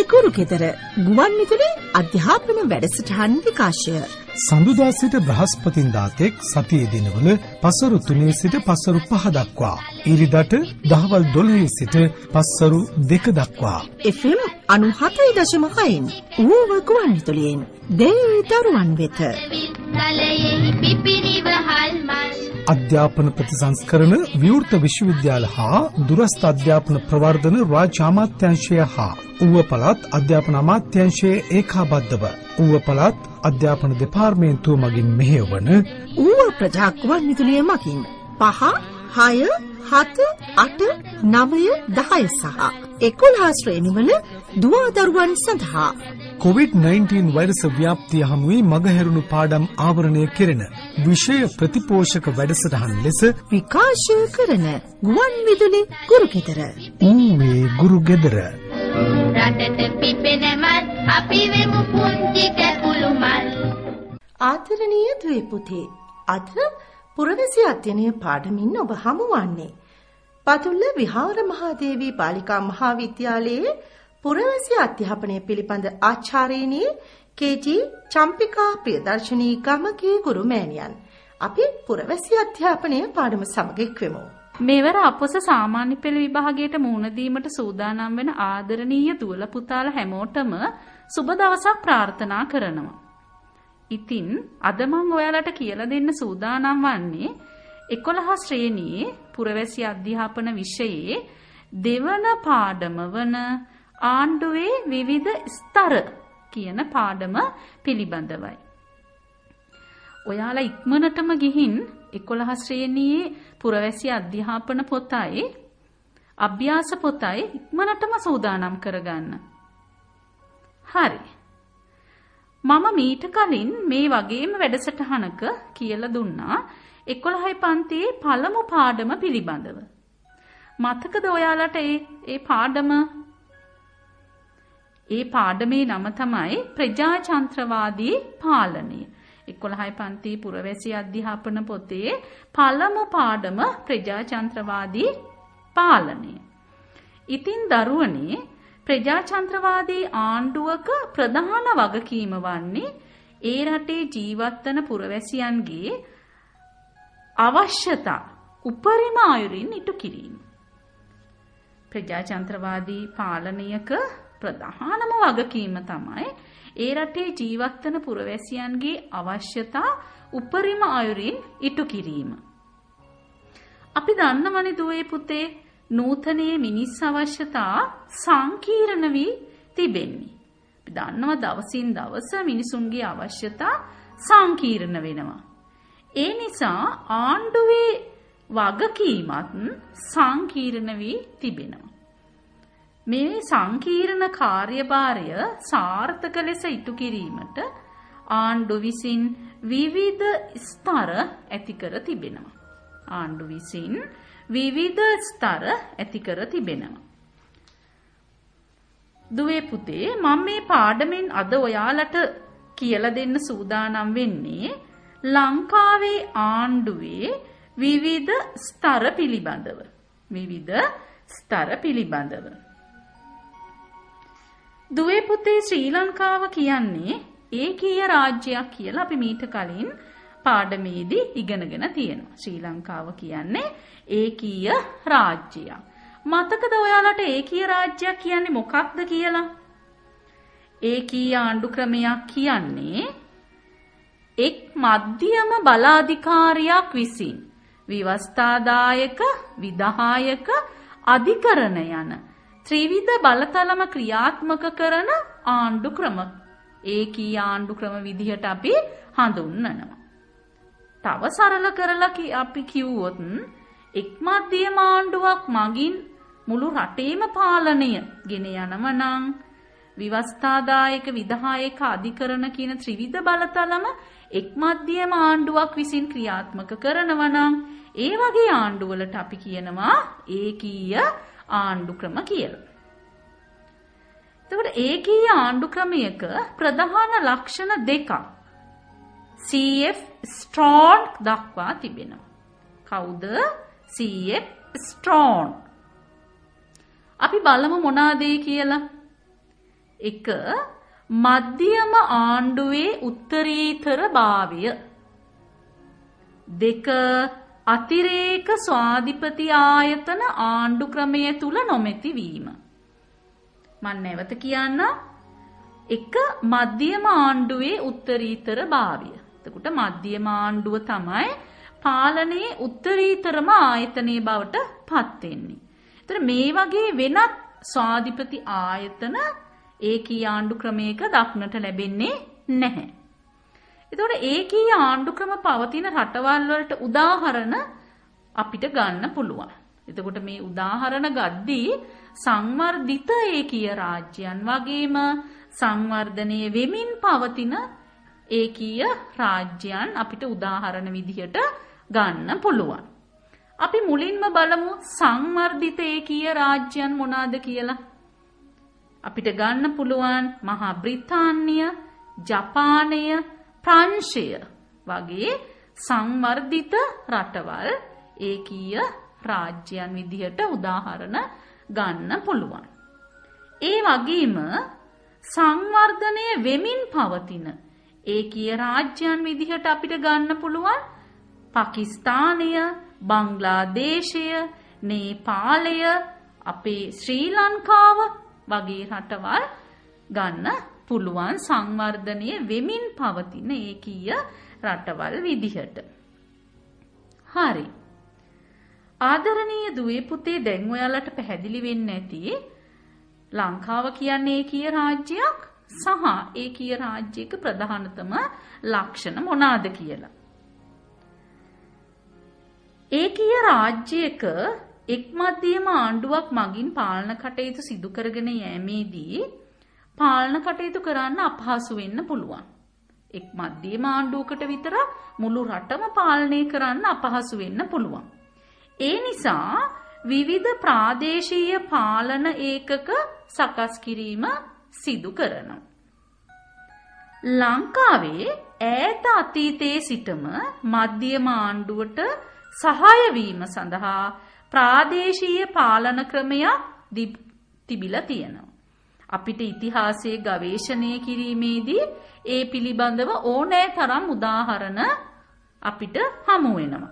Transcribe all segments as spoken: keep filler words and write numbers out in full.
ගුරු ගෙදර ගුවන් විදුලි අධ්‍යාපන වැඩසටහන් විකාශය. සඳුදා සිට බ්‍රහස්පතින්දා තෙක් සතියේ දිනවල පසරු තුනේ සිට පසරු පහ දක්වා, ඉරිදට දහවල් දොළහේ සිට පසරු දෙක දක්වා එෆ් එම් අනූහතයි දශම හයෙන් ඌව ගුවන් විදුලියෙන් දෙවි දරුවන් වෙත අධ්‍යාපන ප්‍රතිසංස්කරණ විවෘත විශ්වවිද්‍යාල හා දුරස්ථ අධ්‍යාපන ප්‍රවර්ධන රාජ්‍ය අමාත්‍යාංශය හා ඌව පළාත් අධ්‍යාපන අමාත්‍යාංශයේ ඒකාබද්ධව ඌව පළාත් අධ්‍යාපන දෙපාර්තමේන්තුව මගින් මෙහෙයවන ඌව ප්‍රජා ගුවන් විදුලිය මගින් පහ හය හත අට නවය දහය සහ එකොළහ ශ්‍රේණිවල දුවා දරුවන් සඳහා කොවිඩ් නයින්ටීන් වෛරස ව්‍යාප්තිය හමුවේ මගහැරුණු පාඩම් ආවරණය කෙරෙන විෂය ප්‍රතිපෝෂක වැඩසටහන් ලෙස විකාශය කරන ගුවන් විදුලි ගුරු ගෙදර. ඌවේ ගුරු ගෙදර. රටට පිපෙනමත් අපි වෙමු පුංචි කැකුළු මල්. ආදරණීය දුවේ පුතේ, අද පුරවැසි අධ්‍යයනය පාඩමින් ඔබ හමුවන්නේ පතුල්ල විහාර මහාදේවී බාලිකා මහාවිද්‍යාලයේ පුරවැසි අධ්‍යාපනය පිළිබඳ ආචාර්යනී කේ.ජී. චම්පිකා ප්‍රියදර්ශනී ගමගේ ගුරු මෑණියන්. අපි පුරවැසි අධ්‍යාපනය පාඩම සමග එක්වෙමු. මේවර අපොස සාමාන්‍ය පෙළ විභාගයට මුහුණ දීමට සූදානම් වෙන ආදරණීය දුවල පුතාලා හැමෝටම සුබ දවසක් ප්‍රාර්ථනා කරනවා. ඉතින් අද මම ඔයාලට කියලා දෙන්න සූදානම් වන්නේ එකොළහ ශ්‍රේණියේ පුරවැසි අධ්‍යාපන විෂයේ දෙවන පාඩම වන ආණ්ඩුවේ විවිධ ස්තර කියන පාඩම පිළිබඳවයි. ඔයාලා ඉක්මනටම ගිහින් එකොළහ ශ්‍රේණියේ පුරවැසි අධ්‍යාපන පොතයි අභ්‍යාස පොතයි ඉක්මනටම සූදානම් කරගන්න. හරි. මම මීට කලින් මේ වගේම වැඩසටහනක කියලා දුන්නා එකොළහයි පන්තියේ පළමු පාඩම පිළිබඳව. මතකද ඔයාලට ඒ ඒ පාඩම? ඒ පාඩමේ නම තමයි ප්‍රජාතන්ත්‍රවාදී පාලනය. එකොළහයි පන්තියේ පුරවැසි අධ්‍යාපන පොතේ පළමු පාඩම ප්‍රජාතන්ත්‍රවාදී පාලනය. ඉතින් දරුවනේ ප්‍රජාතන්ත්‍රවාදී ආණ්ඩුවක ප්‍රධාන වගකීම වන්නේ ඒ රටේ ජීවත් වන පුරවැසියන්ගේ අවශ්‍යතා උපරිම අයුරින් ඉටු කිරීම. ප්‍රජාතන්ත්‍රවාදී පාලනයක ප්‍රධානම වගකීම තමයි ඒ රටේ ජීවත් වන පුරවැසියන්ගේ අවශ්‍යතා උපරිම අයුරින් ඉටු කිරීම. අපි දන්නවනේ දුවේ පුතේ, නූතනයේ මිනිස් අවශ්‍යතා සංකීර්ණ වී තිබෙන්නේ. අපි දන්නවා දවසින් දවස මිනිසුන්ගේ අවශ්‍යතා සංකීර්ණ වෙනවා. ඒ නිසා ආණ්ඩුවේ වගකීමත් සංකීර්ණ වී තිබෙනවා. මේ සංකීර්ණ කාර්යභාරය සාර්ථක ලෙස ඉටු කිරීමට ආණ්ඩුව විසින් විවිධ ස්තර ඇති කර තිබෙනවා. ආණ්ඩුව විසින් විවිධ ස්තර ඇති කර තිබෙනවා. දුවේ පුතේ, මම මේ පාඩමෙන් අද ඔයාලට කියලා දෙන්න සූදානම් වෙන්නේ ලංකාවේ ආණ්ඩුවේ විවිධ ස්තර පිළිබඳව. විවිධ ස්තර පිළිබඳව. දුවේ පුතේ, ශ්‍රී ලංකාව කියන්නේ ඒකීය රාජ්‍යයක් කියලා අපි මීට කලින් පාඩමේදී ඉගෙනගෙන තියෙනවා. ශ්‍රී ලංකාව කියන්නේ ඒකීය රාජ්‍යයක්. මතකද ඔයාලට ඒකීය රාජ්‍යයක් කියන්නේ මොකක්ද කියලා? ඒකීය ආණ්ඩු ක්‍රමයක් කියන්නේ එක් මධ්‍යම බලාධිකාරියක් විසින් ව්‍යවස්ථාදායක, විධායක, අධිකරණ යන ත්‍රිවිධ බලතලම ක්‍රියාත්මක කරන ආණ්ඩු ක්‍රම ඒකීය ආණ්ඩු ක්‍රම විදිහට අපි හඳුන්වනවා. තව සරල කරලා අපි කිව්වොත් එක් මධ්‍යම ආණ්ඩුවක් මගින් මුළු රටේම පාලනය ගෙන යනවා නම් ව්‍යවස්ථාදායක, විධායක, අධිකරණ කියන ත්‍රිවිධ බලතලම එක් මධ්‍යම ආණ්ඩුවක් විසින් ක්‍රියාත්මක කරනවා නම් ඒ වගේ ආණ්ඩුවලට අපි කියනවා ඒකීය ආණ්ඩු ක්‍රම කියලා. එතකොට ඒකීය ආණ්ඩු ක්‍රමයක ප්‍රධාන ලක්ෂණ දෙකක් සී එෆ් ස්ට්‍රෝන් දක්වා තිබෙනවා. කවුද සී එෆ් ස්ට්‍රෝන්? අපි බලමු මොනවාද කියලා. එක මධ්‍යම ආණ්ඩුවේ උත්තරීතර භාවය. දෙක අතිරේක ස්වාධිපති ආයතන ආණ්ඩු ක්‍රමය තුල නොමැති වීම. මම නැවත කියන්න. එක මධ්‍යම ආණ්ඩුවේ උත්තරීතර භාවය. එතකොට මධ්‍යම ආණ්ඩුව තමයි පාලනයේ උත්තරීතරම ආයතනයේ බවට පත් වෙන්නේ. ඒතර මේ වගේ වෙනත් ස්වාධිපති ආයතන ඒකී ආණ්ඩු ක්‍රමයක දක්නට ලැබෙන්නේ නැහැ. එතකොට ඒකී ආණ්ඩු ක්‍රම පවතින රටවල් වලට උදාහරණ අපිට ගන්න පුළුවන්. එතකොට මේ උදාහරණ ගද්දී සංවර්ධිත ඒකීය රාජ්‍යයන් වගේම සංවර්ධනයේ වෙමින් පවතින ඒකීය රාජ්‍යයන් අපිට උදාහරණ විදිහට ගන්න පුළුවන්. අපි මුලින්ම බලමු සංවර්ධිත ඒකීය රාජ්‍යයන් මොනවාද කියලා. අපිට ගන්න පුළුවන් මහා බ්‍රිතාන්‍ය, ජපානය, ප්‍රංශය වගේ සංවර්ධිත රටවල් ඒකීය රාජ්‍යයන් විදිහට උදාහරණ ගන්න පුළුවන්. ඒ වගේම සංවර්ධනය වෙමින් පවතින ඒකීය රාජ්‍යයන් විදිහට අපිට ගන්න පුළුවන් පාකිස්තානය, බංග්ලාදේශය, නේපාලය, අපේ ශ්‍රී ලංකාව වගේ රටවල් ගන්න පුළුවන් සංවර්ධනය වෙමින් පවතින ඒකීය රටවල් විදිහට. හරි. ආදරණීය දුවේ පුතේ දැන් ඔයාලට පැහැදිලි වෙන්නේ නැති ලංකාව කියන්නේ ඒකීය රාජ්‍යයක් සහ ඒකීය රාජ්‍යයක ප්‍රධානතම ලක්ෂණ මොනවාද කියලා. ඒකීය රාජ්‍යයක එක් මධ්‍යම ආණ්ඩුවක් මගින් පාලන කටයුතු සිදු කරගෙන යෑමේදී පාලන කටයුතු කරන්න අපහසු වෙන්න පුළුවන්. එක් මධ්‍යම ආණ්ඩුවකට විතර මුළු රටම පාලනය කරන්න අපහසු වෙන්න පුළුවන්. ඒ නිසා විවිධ ප්‍රාදේශීය පාලන ඒකක සකස් කිරීම සිදු කරනවා. ලංකාවේ ඈත අතීතයේ සිටම මධ්‍යම ආණ්ඩුවට සහාය වීම සඳහා ප්‍රාදේශීය පාලන ක්‍රමයක් තිබිලා තියෙනවා. අපිට ඉතිහාසයේ ගවේෂණය කිරීමේදී ඒ පිළිබඳව ඕනෑ තරම් උදාහරණ අපිට හමු වෙනවා.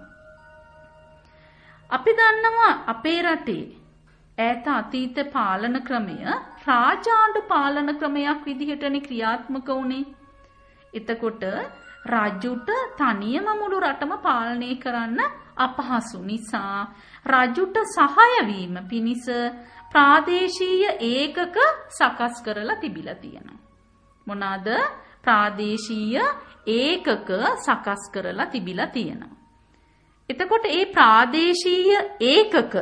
අපි දන්නවා අපේ රටේ ඈත අතීත පාලන ක්‍රමය රාජාණ්ඩු පාලන ක්‍රමයක් විදිහටනේ ක්‍රියාත්මක වුණේ. එතකොට රජුට තනියම මුළු රටම පාලනය කරන්න අපහසු නිසා රජුට සහාය වීම පිණිස ප්‍රාදේශීය ඒකක සකස් කරලා තිබිලා තියෙනවා. මොනවාද? ප්‍රාදේශීය ඒකක සකස් කරලා තිබිලා තියෙනවා. එතකොට මේ ප්‍රාදේශීය ඒකක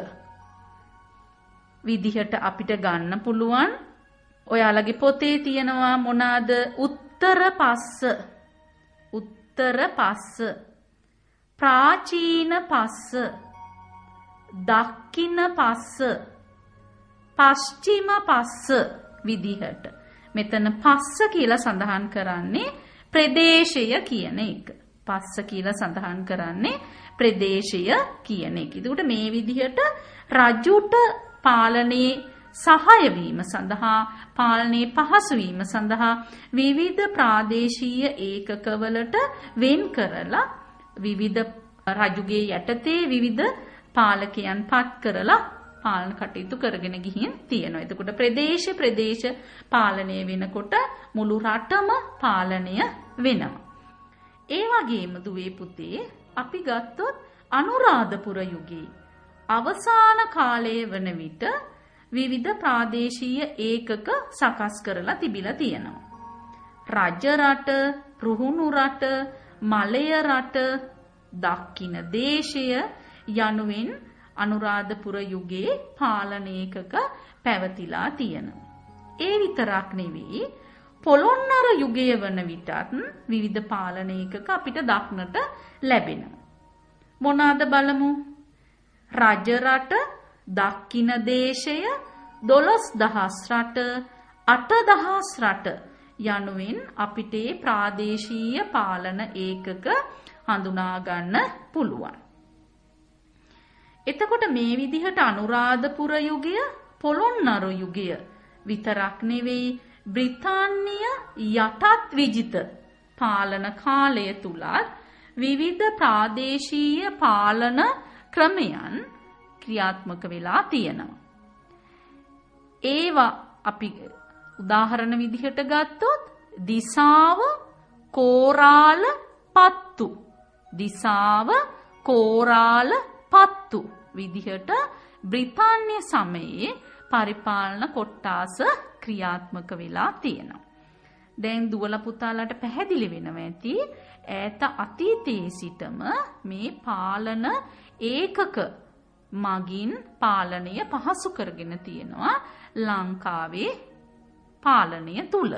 විදිහට අපිට ගන්න පුළුවන් ඔයාලගේ පොතේ තියෙනවා මොනවාද? උත්තර පස්ස, උත්තර පස්ස, ප්‍රාචීන පස්ස, දක්ඛින පස්ස, පශ්චිම පස්ස විදිහට. මෙතන පස්ස කියලා සඳහන් කරන්නේ ප්‍රදේශය කියන එක. පස්ස කියලා සඳහන් කරන්නේ ප්‍රදේශය කියන එක. ඒකට මේ විදිහට රජුට පාලනයේ සහාය වීම සඳහා පාලනයේ පහසු වීම සඳහා විවිධ ප්‍රාදේශීය ඒකකවලට වෙන් කරලා විවිධ රජුගේ යටතේ විවිධ පාලකයන් පත් කරලා පාලන කටයුතු කරගෙන ගිහින් තියෙනවා. එතකොට ප්‍රදේශ ප්‍රදේශ පාලනය වෙනකොට මුළු රටම පාලනය වෙනවා. ඒ වගේම දුවේ පුතේ අපි ගත්තොත් අනුරාධපුර යුගයේ අවසාන කාලයේ වන විට විවිධ ප්‍රාදේශීය ඒකක සකස් කරලා තිබිලා තියෙනවා. රජ රට, රුහුණු රට, මලය රට, දක්ඛින දේශය යනුවෙන් අනුරාධපුර යුගයේ පාලන ඒකක පැවතිලා තියෙනවා. ඒ විතරක් නෙවෙයි පොළොන්නර යුගය වන විටත් විවිධ පාලන ඒකක අපිට දක්නට ලැබෙනවා. මොනවාද බලමු? රජ රට, දක්ඛින දේශය, දොළොස් දහස් රට, අට දහස් රට යනුවෙන් අපිට ප්‍රාදේශීය පාලන ඒකක හඳුනා ගන්න පුළුවන්. එතකොට මේ විදිහට අනුරාධපුර යුගය, පොළොන්නරු යුගය විතරක් නෙවෙයි බ්‍රිතාන්‍ය යටත් විජිත පාලන කාලය තුලත් විවිධ ප්‍රාදේශීය පාලන ක්‍රමයන් ක්‍රියාත්මක වෙලා තියෙනවා. ඒවා අපි උදාහරණ විදිහට ගත්තොත් දිසාව කෝරාල පත්තු දිසාව කෝරාල පත්තු විදිහට බ්‍රිතාන්‍ය සමයේ පරිපාලන කොට්ටාස ක්‍රියාත්මක වෙලා තියෙනවා. දැන් දුවල පුතාලට පැහැදිලි වෙනවා ඇති ඈත අතීතයේ සිටම මේ පාලන ඒකක මගින් පාලනය පහසු කරගෙන තියෙනවා ලංකාවේ පාලනය තුල.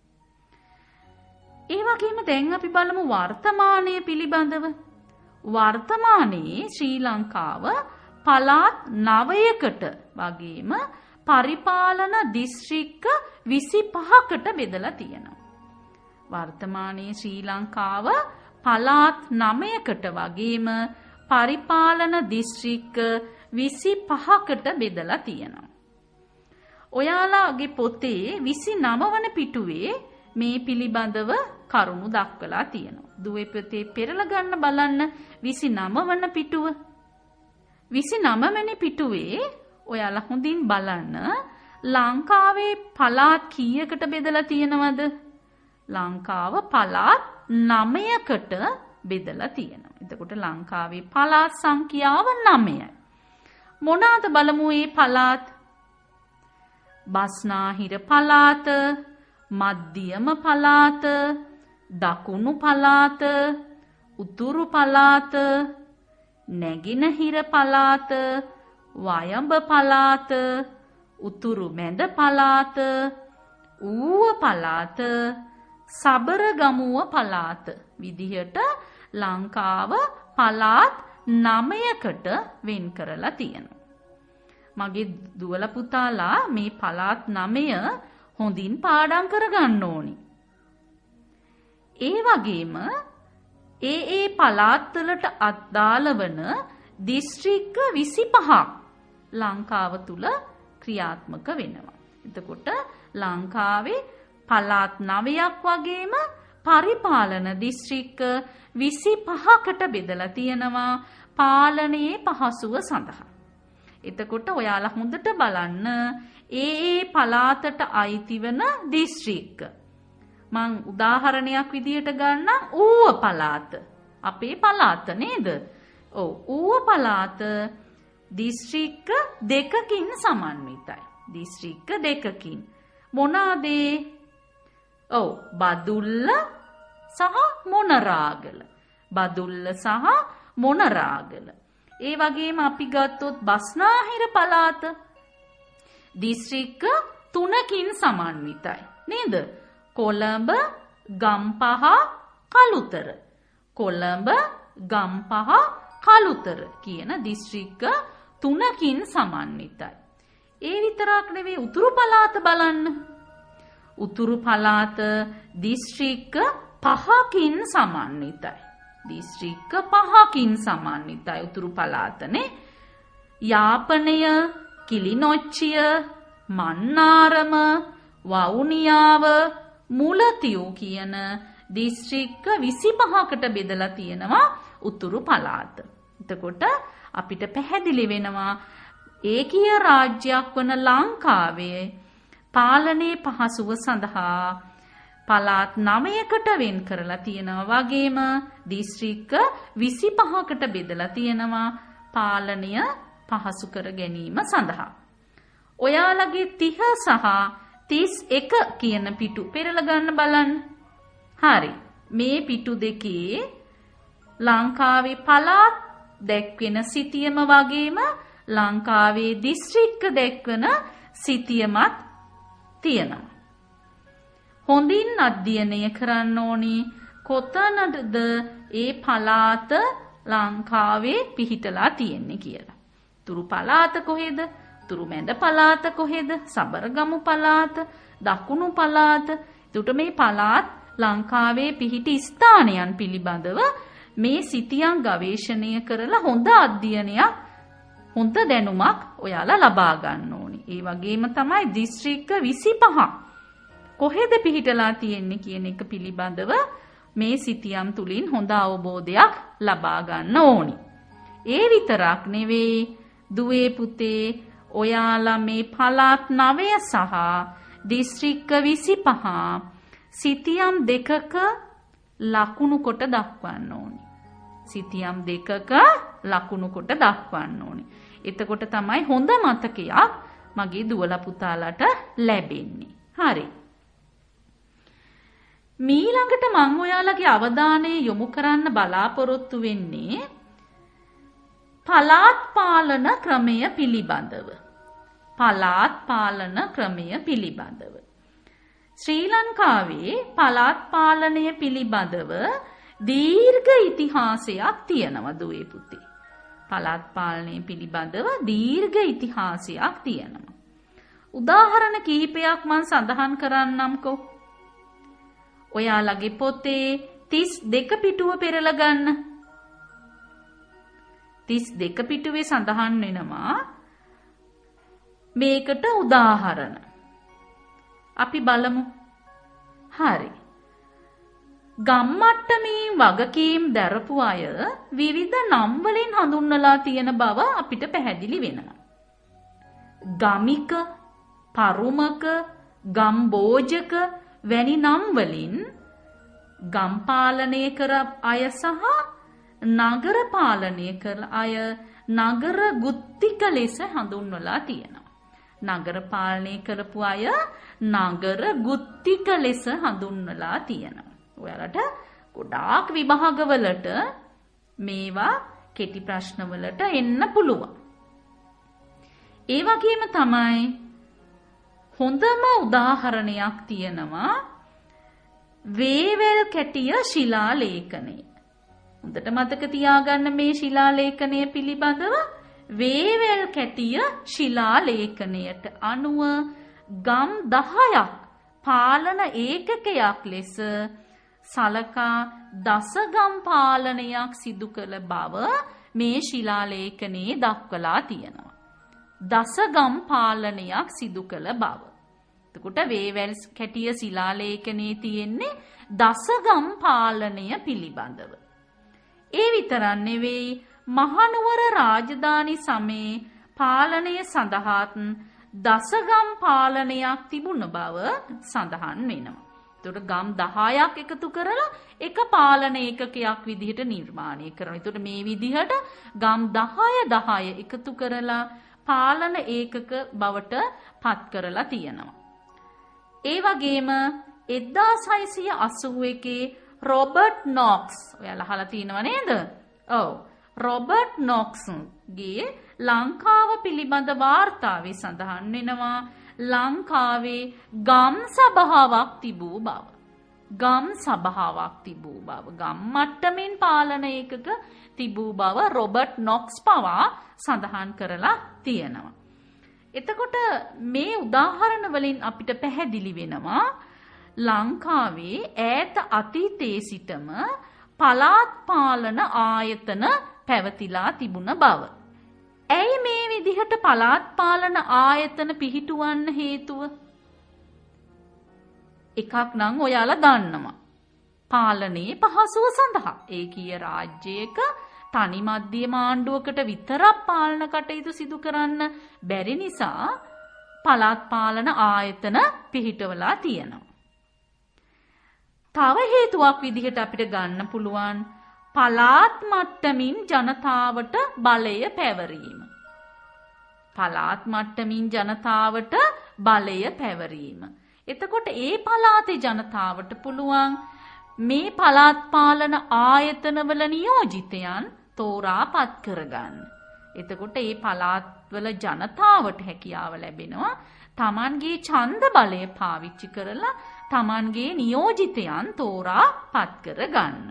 ඒ වගේම දැන් අපි බලමු වර්තමානයේ පිළිබඳව. වර්තමානයේ ශ්‍රී ලංකාව පළාත් නවයකට වගේම පරිපාලන දිස්ත්‍රික්ක විසිපහකට බෙදලා තියෙනවා. වර්තමානයේ ශ්‍රී ලංකාව පළාත් නවයකට වගේම පරිපාලන දිස්ත්‍රික්ක විසිපහකට බෙදලා තියෙනවා. ඔයාලාගේ පොතේ විසිනව වන පිටුවේ මේ පිළිබඳව කරුණු දක්වලා තියෙනවා. දුවේ පොතේ පෙරලා ගන්න බලන්න විසිනව වන පිටුව. විසිනව වෙනි පිටුවේ ඔයාලා හොඳින් බලන්න ලංකාවේ පළාත් කීයකට බෙදලා තියෙනවද? ලංකාව පළාත් නවයකට බෙදලා තියෙනවා. එතකොට ලංකාවේ පළාත් සංඛ්‍යාව නවයයි. මොනවාද බලමු මේ පළාත්? බස්නාහිර පළාත, මධ්‍යම පළාත, දකුණු පළාත, උතුරු පළාත, නැගෙනහිර පළාත, වයඹ පළාත, උතුරු මැද පළාත, ඌව පළාත, සබරගමුව පළාත විදිහට ලංකාව පළාත් නවයකට වෙන් කරලා තියෙනවා. මගේ දුවල පුතාලා මේ පළාත් නවය හොඳින් පාඩම් කරගන්න ඕනි. ඒ වගේම ඒ ඒ පළාත්වලට අදාළ වන දිස්ත්‍රික්ක විසිපහක් ලංකාව තුල ක්‍රියාත්මක වෙනවා. එතකොට ලංකාවේ පළාත් නවයක් වගේම පරිපාලන දිස්ත්‍රික්ක විසිපහකට බෙදලා තියෙනවා පාලනයේ පහසුව සඳහා. එතකොට ඔයාලා හොඳට බලන්න ඒ ඒ පළාතට අයිති වෙන දිස්ත්‍රික්ක. මං උදාහරණයක් විදියට ගන්නම් ඌව පළාත. අපේ පළාත නේද? ඔව් ඌව පළාත දිස්ත්‍රික්ක දෙකකින් සමන්විතයි. දිස්ත්‍රික්ක දෙකකින්. මොනවාද? ඔව් බදුල්ල සහ මොනරාගල. බදුල්ල සහ මොනරාගල. ඒ වගේම අපි ගත්තොත් බස්නාහිර පළාත දිස්ත්‍රික්ක තුනකින් සමන්විතයි. නේද? කොළඹ, ගම්පහ, කළුතර. කොළඹ, ගම්පහ, කළුතර කියන දිස්ත්‍රික්ක තුනකින් සමන්විතයි. ඒ විතරක් නෙවෙයි උතුරු පළාත බලන්න. උතුරු පළාත දිස්ත්‍රික්ක පහකින් සමන්විතයි. දිස්ත්‍රික්ක පහකින් සමන්විතයි උතුරු පළාතනේ. යාපනය, කිලිනොච්චිය, මන්නාරම, වවුනියාව, මුලතියු කියන දිස්ත්‍රික්ක විසිපහකට බෙදලා තියෙනවා උතුරු පළාත. එතකොට අපිට පැහැදිලි වෙනවා ඒකීය රාජ්‍යයක් වන ලංකාවේ පාලනයේ පහසුව සඳහා පළාත් නවයකට වෙන් කරලා තියෙනවා වගේම දිස්ත්‍රික්ක විසිපහකට බෙදලා තියෙනවා පාලනය පහසු කර ගැනීම සඳහා. ඔයාලගේ තිහ සහ තිස් එක කියන පිටු පෙරලා ගන්න බලන්න. හරි. මේ පිටු දෙකේ ලංකාවේ පළාත් දැක්වෙන සිතියම වගේම ලංකාවේ දිස්ත්‍රික්ක දැක්වන සිතියමත් තියෙනවා. හොඳින් අධ්‍යයනය කරන්න ඕනි කොතනද ඒ පළාත ලංකාවේ පිහිටලා තියෙන්නේ කියලා. තුරු පළාත කොහෙද? තුරු මැද පළාත කොහෙද? සබරගමු පළාත, දකුණු පළාත. එතකොට මේ පළාත් ලංකාවේ පිහිටි ස්ථානයන් පිළිබඳව මේ සිතියන් ගවේෂණය කරලා හොඳ අධ්‍යයනයක් හොඳ දැනුමක් ඔයාලා ලබා ගන්න ඕනි. ඒ වගේම තමයි දිස්ත්‍රික්ක විසිපහ කොහෙද පිහිටලා තියෙන්නේ කියන එක පිළිබඳව මේ සිතියම් තුලින් හොඳ අවබෝධයක් ලබා ගන්න ඕනි. ඒ විතරක් නෙවෙයි දුවේ පුතේ ඔයාලා මේ පළාත් නවය සහ දිස්ත්‍රික්ක විසිපහ සිතියම් දෙකක ලකුණු කොට දක්වන්න ඕනි. සිතියම් දෙකක ලකුණු කොට දක්වන්න ඕනි. එතකොට තමයි හොඳ මතකයක් මගේ දුවලා පුතාලට ලැබෙන්නේ. හරි. මීළඟට මම ඔයාලගේ අවධානය යොමු කරන්න බලාපොරොත්තු වෙන්නේ පළාත් පාලන ක්‍රමය පිළිබඳව. පළාත් පාලන ක්‍රමය පිළිබඳව. ශ්‍රී ලංකාවේ පළාත් පාලනය පිළිබඳව දීර්ඝ ඉතිහාසයක් තියෙනවා දුවේ පුතේ. පළාත් පාලනය පිළිබඳව දීර්ඝ ඉතිහාසයක් තියෙනවා. උදාහරණ කිහිපයක් මම සඳහන් කරන්නම්කෝ. ඔයාලගේ පොතේ තිස් දෙක පිටුව පෙරලා ගන්න. තිස් දෙක පිටුවේ සඳහන් වෙනවා මේකට උදාහරණ. අපි බලමු. හරි. ගම්මට්ටමේ වගකීම් දරපු අය විවිධ නම් වලින් හඳුන්වලා තියෙන බව අපිට පැහැදිලි වෙනවා. ගමික, පරුමක, ගම්බෝජක වැනි නම් වලින් ගම් පාලනය කර අය සහ නගර පාලනය කර අය නගර ගුත්තික ලෙස හඳුන්වලා තියෙනවා. නගර පාලනය කරපු අය නගර ගුත්තික ලෙස හඳුන්වලා තියෙනවා. ඔයාලට ගොඩාක් විභාගවලට මේවා කෙටි ප්‍රශ්නවලට එන්න පුළුවන්. ඒ වගේම තමයි හොඳම උදාහරණයක් තියෙනවා වේවැල් කැටිය ශිලා ලේඛනය. හොඳට මතක තියාගන්න මේ ශිලා ලේඛනය පිළිබඳව. වේවැල් කැටිය ශිලා ලේඛනයට අනුව ගම් දහයක් පාලන ඒකකයක් ලෙස සලකා දසගම් පාලනයක් සිදු කළ බව මේ ශිලා ලේඛනයේ දක්වලා තියෙනවා. දසගම් පාලනයක් සිදු කළ බව. එතකොට වේවැල් කැටිය ශිලා ලේඛනයේ තියෙන්නේ දසගම් පාලනය පිළිබඳව. ඒ විතරක් නෙවෙයි මහනුවර රාජධානි සමයේ පාලනය සඳහාත් දසගම් පාලනයක් තිබුණ බව සඳහන් වෙනවා. එතකොට ගම් දහයක් එකතු කරලා එක පාලන ඒකකයක් විදිහට නිර්මාණය කරනවා. එතකොට මේ විදිහට ගම් දහය දහය එකතු කරලා පාලන ඒකක බවට පත් කරලා තියෙනවා. ඒ වගේම එක්දාස් හයසිය අසූ එකේ රොබර්ට් නොක්ස් ඔයාලා අහලා තියෙනව නේද? ඔව්. රොබර්ට් නොක්ස්ගේ ලංකාව පිළිබඳ වාර්තාවේ සඳහන් වෙනවා ලංකාවේ ගම් සභාවක් තිබූ බව. ගම් සභාවක් තිබූ බව. ගම් මට්ටමින් පාලන ඒකක තිබූ බව රොබර්ට් නොක්ස් පවා සඳහන් කරලා තියෙනවා. එතකොට මේ උදාහරණ වලින් අපිට පැහැදිලි වෙනවා ලංකාවේ ඈත අතීතයේ සිටම පළාත් පාලන ආයතන පැවතිලා තිබුණ බව. ඇයි මේ විදිහට පළාත් පාලන ආයතන පිහිටුවන්න හේතුව? එකක් නම් ඔයාලා දන්නවා. පාලනයේ පහසුව සඳහා ඒකීය රාජ්‍යයක තනි මධ්‍යම ආණ්ඩුවකට විතරක් පාලන කටයුතු සිදු කරන්න බැරි නිසා පළාත් පාලන ආයතන පිහිටවලා තියෙනවා. තව හේතුවක් විදිහට අපිට ගන්න පුළුවන් පළාත් මට්ටමින් ජනතාවට බලය පැවරීම. පළාත් මට්ටමින් ජනතාවට බලය පැවරීම. එතකොට ඒ පළාතේ ජනතාවට පුළුවන් මේ පළාත් පාලන ආයතනවල නියෝජිතයන් තෝරාපත් කරගන්න. එතකොට ඒ පළාත්වල ජනතාවට හැකියාව ලැබෙනවා තමන්ගේ ඡන්ද බලය පාවිච්චි කරලා තමන්ගේ නියෝජිතයන් තෝරාපත් කරගන්න.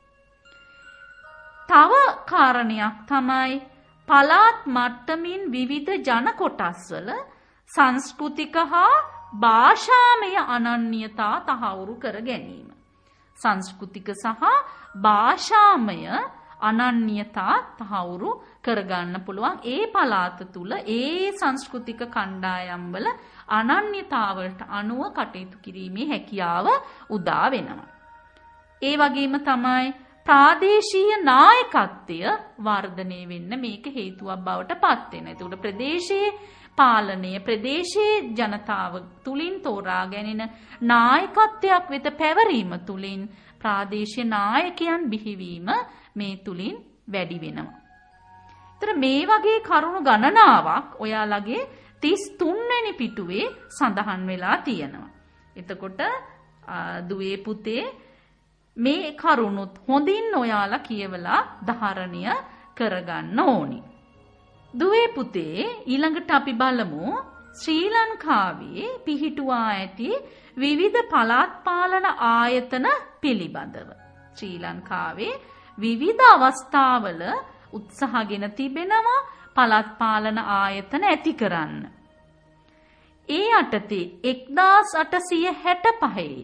තව කාරණයක් තමයි පළාත් මට්ටමින් විවිධ ජන කොටස්වල සංස්කෘතික හා භාෂාමය අනන්‍යතා තහවුරු කර ගැනීම. සංස්කෘතික සහ භාෂාමය අනන්‍යතා තහවුරු කරගන්න පුළුවන් ඒ පළාත තුල ඒ සංස්කෘතික කණ්ඩායම් වල අනන්‍යතාවලට අනුව කටයුතු කිරීමේ හැකියාව උදා වෙනවා. ඒ වගේම තමයි ප්‍රාදේශීය නායකත්වය වර්ධනය වෙන්න මේක හේතුවක් බවට පත් වෙනවා. ඒකට ප්‍රදේශයේ පාලනය ප්‍රදේශයේ ජනතාව තුලින් තෝරා ගැනීම නායකත්වයක් වෙත පැවරීම තුලින් ප්‍රාදේශීය නායකයන් බිහිවීම මේ තුලින් වැඩි වෙනවා. ඒතර මේ වගේ කරුණු ගණනාවක් ඔයාලගේ තිස් තුන් වෙනි පිටුවේ සඳහන් වෙලා තියෙනවා. එතකොට දුවේ පුතේ මේ කරුණුත් හොඳින් ඔයාලා කියවලා ධාරණය කරගන්න ඕනි. දුවේ පුතේ ඊළඟට අපි බලමු ශ්‍රී ලංකාවේ පිහිටුවා ඇති විවිධ පළාත් පාලන ආයතන පිළිබඳව. ශ්‍රී ලංකාවේ විවිධ අවස්ථාවල උත්සාහගෙන තිබෙනවා පළාත් පාලන ආයතන ඇති කරන්න. ඒ යටතේ එක්දාස් අටසිය හැටපහේ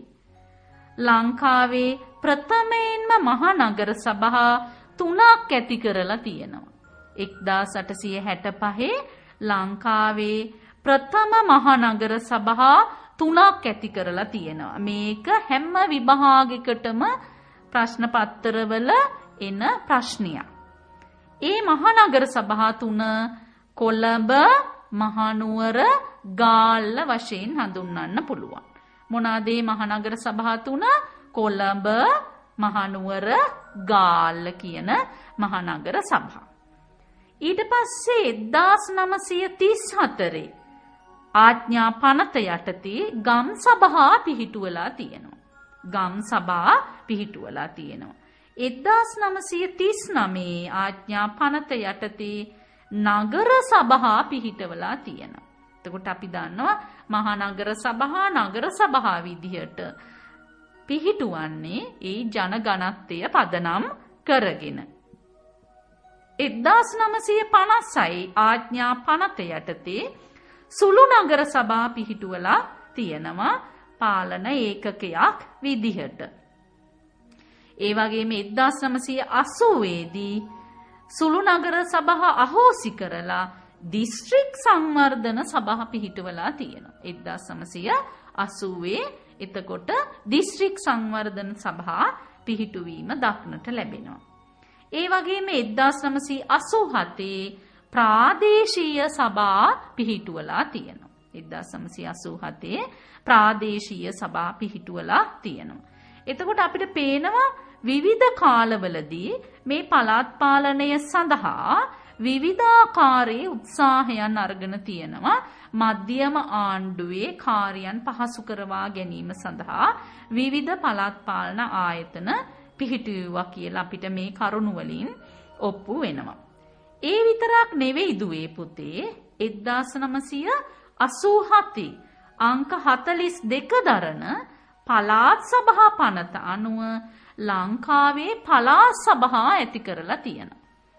ලංකාවේ ප්‍රථමයෙන්ම මහනගර සභා තුනක් ඇති කරලා තියෙනවා. එක්දාස් අටසිය හැටපහේ ලංකාවේ ප්‍රථම මහනගර සභා තුනක් ඇති කරලා තියෙනවා. මේක හැම විභාගයකටම ප්‍රශ්න පත්‍රවල එන ප්‍රශ්නයක්. ඒ මහනගර සභා තුන කොළඹ, මහනුවර, ගාල්ල වශයෙන් හඳුන්වන්න පුළුවන්. මොනවාද මේ මහනගර සභා තුන? කොළඹ, මහනුවර, ගාල්ල කියන මහනගර සභා. ඊට පස්සේ එක්දාස් නවසිය තිස් හතරේ ආඥා පනත යටතේ ගම් සභා පිහිටුවලා තියෙනවා. ගම් සභා පිහිටුවලා තියෙනවා. එක්දාස් නවසිය තිස් නවයේ ආඥා පනත යටතේ නගර සභා පිහිටවලා තියෙනවා. එතකොට අපි දන්නවා මහනගර සභා නගර සභා විදිහට පිහිටුවන්නේ ඒ ජනගණත්වය පදනම් කරගෙන. එක්දාස් නවසිය පනසයි ආඥා පනත යටතේ සුළු නගර සභා පිහිටුවලා තියෙනවා පාලන ඒකකයක් විදිහට. ඒ වගේම එක්දාස් නවසිය අසූවේ දී සුළු නගර සභා අහෝසි කරලා දිස්ත්‍රික් සංවර්ධන සභා පිහිටුවලා තියෙනවා. එක්දාස් නවසිය අසූවේ එතකොට දිස්ත්‍රික් සංවර්ධන සභා පිහිටුවීම දක්නට ලැබෙනවා. ඒ වගේම එක්දාස් නවසිය අසූ හතේ ප්‍රාදේශීය සභා පිහිටුවලා තියෙනවා. එක්දාස් නවසිය අසූ හතේ ප්‍රාදේශීය සභා පිහිටුවලා තියෙනවා. එතකොට අපිට පේනවා විවිධ කාලවලදී මේ පළාත් පාලනය සඳහා විවිධාකාරයේ උත්සාහයන් අරගෙන තියෙනවා මධ්‍යම ආණ්ඩුවේ කාර්යයන් පහසු කරවා ගැනීම සඳහා විවිධ පළාත් පාලන ආයතන පිහිටුවා කියලා අපිට මේ කරුණු වලින් ඔප්පු වෙනවා. ඒ විතරක් නෙවෙයි දුවේ පුතේ එක්දාස් නවසිය අසූ හතේ අංක හතළිස් දෙක දරන පළාත් සභා පනත අනුව ලංකාවේ පළාත් සභා ඇති කරලා තියෙනවා.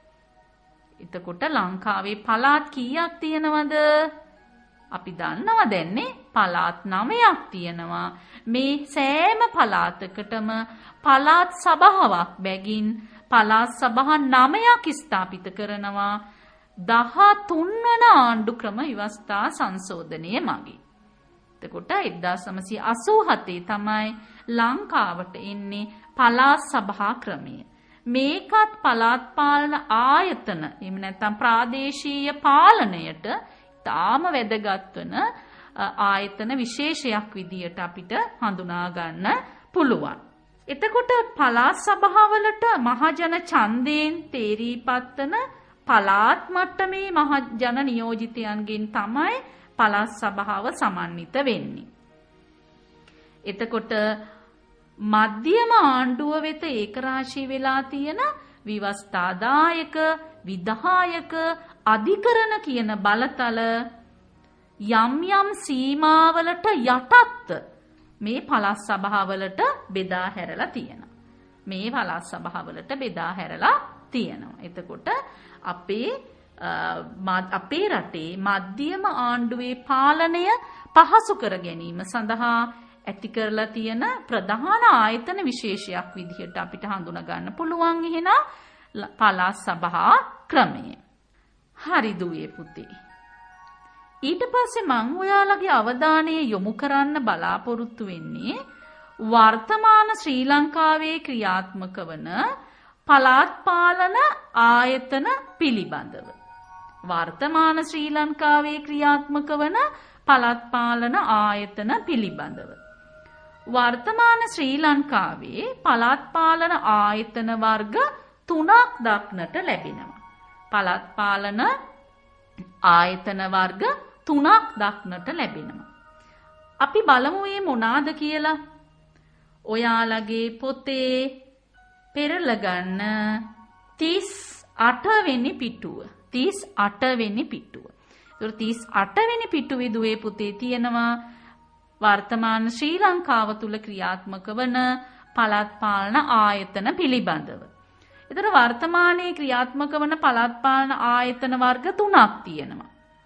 එතකොට ලංකාවේ පළාත් කීයක් තියෙනවද? අපි දන්නවා දැන්නේ පළාත් නවයක් තියෙනවා. මේ සෑම පළාතකටම පළාත් සභාවක් බැගින් පළාත් සභා නවයක් ස්ථාපිත කරනවා දහතුන් වන ආණ්ඩු ක්‍රම ව්‍යවස්ථා සංශෝධනය මගින්. එතකොට එක්දාස් නවසිය අසූ හතේ තමයි ලංකාවට එන්නේ පළාත් සභා ක්‍රමය. මේකත් පළාත් පාලන ආයතන එහෙම නැත්නම් ප්‍රාදේශීය පාලනයට තාම වැදගත් වන ආයතන විශේෂයක් විදියට අපිට හඳුනා ගන්න පුළුවන්. එතකොට පළාත් සභාවලට මහජන ඡන්දයෙන් තේරීපත් වන පළාත් මට්ටමේ මහජන නියෝජිතයන්ගෙන් තමයි පළාත් සභාව සමන්විත වෙන්නේ. එතකොට මධ්‍යම ආණ්ඩුව වෙත ඒකරාශී වෙලා තියෙන විවස්ථාදායක, විධායක, අධිකරණ කියන බලතල යම් යම් සීමාවලට යටත්ව මේ පළාත් සභාවලට බෙදා හැරලා තියෙනවා. මේ පළාත් සභාවලට බෙදා හැරලා තියෙනවා. එතකොට අපේ අපේ රටේ මධ්‍යම ආණ්ඩුවේ පාලනය පහසු කර ගැනීම සඳහා ඇති කරලා තියෙන ප්‍රධාන ආයතන විශේෂයක් විදිහට අපිට හඳුනා ගන්න පුළුවන් එහෙනම් පළාත් සභා ක්‍රමය. හරි දුවේ පුතේ. ඊට පස්සේ මම ඔයාලගේ අවධානය යොමු කරන්න බලාපොරොත්තු වෙන්නේ වර්තමාන ශ්‍රී ලංකාවේ ක්‍රියාත්මක වන පළාත් පාලන ආයතන පිළිබඳව. වර්තමාන ශ්‍රී ලංකාවේ ක්‍රියාත්මක වන පළාත් පාලන ආයතන පිළිබඳව. වර්තමාන ශ්‍රී ලංකාවේ පළාත් පාලන ආයතන වර්ග තුනක් දක්නට ලැබෙනවා. පළාත් පාලන ආයතන වර්ග තුනක් දක්නට ලැබෙනවා. අපි බලමු මේ මොනවාද කියලා. ඔයාලගේ පොතේ පෙරලා ගන්න තිස් අට වෙනි පිටුව. තිස් අට වෙනි පිටුව. ඒතර තිස් අට වෙනි පිටුවේ දුවේ පුතේ තියෙනවා වර්තමාන ශ්‍රී ලංකාව තුල ක්‍රියාත්මක වන පළාත් පාලන ආයතන පිළිබඳව. ඒතර වර්තමානයේ ක්‍රියාත්මක වන පළාත් පාලන ආයතන වර්ග තුනක් තියෙනවා.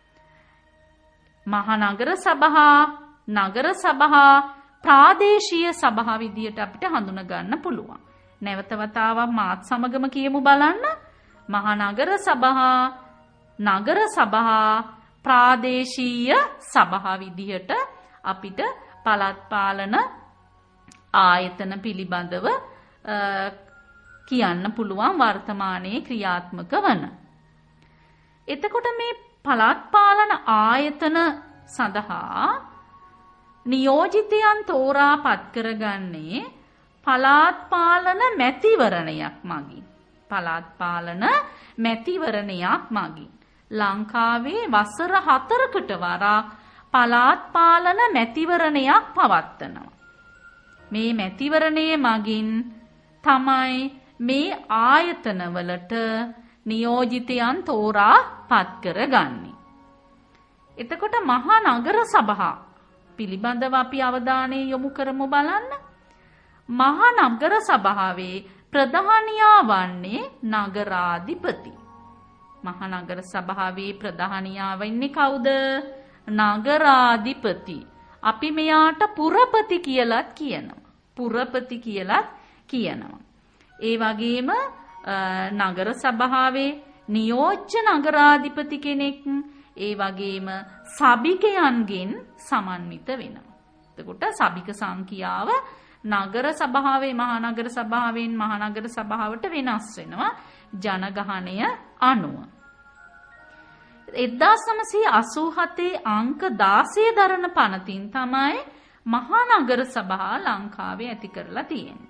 මහනගර සභා, නගර සභා, ප්‍රාදේශීය සභා විදියට අපිට හඳුනා ගන්න පුළුවන්. නැවත වතාවක් මාත් සමගම කියමු බලන්න. මහනගර සභා, නගර සභා, ප්‍රාදේශීය සභා විදියට අපිට පළාත් පාලන ආයතන පිළිබඳව කියන්න පුළුවන් වර්තමානයේ ක්‍රියාත්මක වන. එතකොට මේ පළාත් පාලන ආයතන සඳහා නියෝජිතයන් තෝරා පත් කරගන්නේ පළාත් පාලන මැතිවරණයක් මගින්. පළාත් පාලන මැතිවරණයක් මගින්. ලංකාවේ වසර හතරකට වරක් පළාත් පාලන මැතිවරණයක් පවත්වනවා. මේ මැතිවරණයේ මගින් තමයි මේ ආයතනවලට නියෝජිතයන් තෝරා පත් කරගන්නේ. එතකොට මහා නගර සභා පිළිබඳව අපි අවධානය යොමු කරමු බලන්න. මහා නගර සභාවේ ප්‍රධානියා වන්නේ නගරාධිපති. මහා නගර සභාවේ ප්‍රධානියා වෙන්නේ කවුද? නගරාධිපති. අපි මෙයාට පුරපති කියලාත් කියනවා. පුරපති කියලාත් කියනවා. ඒ වගේම නගර සභාවේ නියෝජ්‍ය නගරාධිපති කෙනෙක් ඒ වගේම සභිකයන්ගෙන් සමන්විත වෙනවා. එතකොට සභික සංඛ්‍යාව නගර සභාවේ මහනගර සභාවෙන් මහනගර සභාවට වෙනස් වෙනවා ජනගහනය අනුව. එක්දාස් නවසිය අසූ හතේ අංක දාසය දරන පනතින් තමයි මහනගර සභා ලංකාවේ ඇති කරලා තියෙන්නේ.